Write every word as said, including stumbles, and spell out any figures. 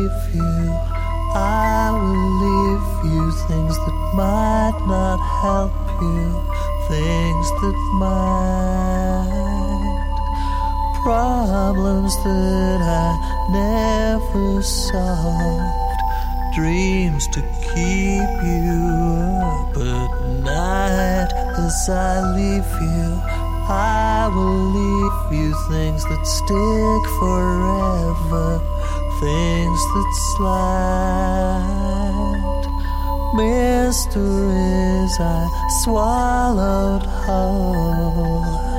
leave you, I will leave you things that might not help you, things that might, problems that I never solved, dreams to keep you up at night. As I leave you, I will leave you things that stick forever, things that slide, mysteries I swallowed whole.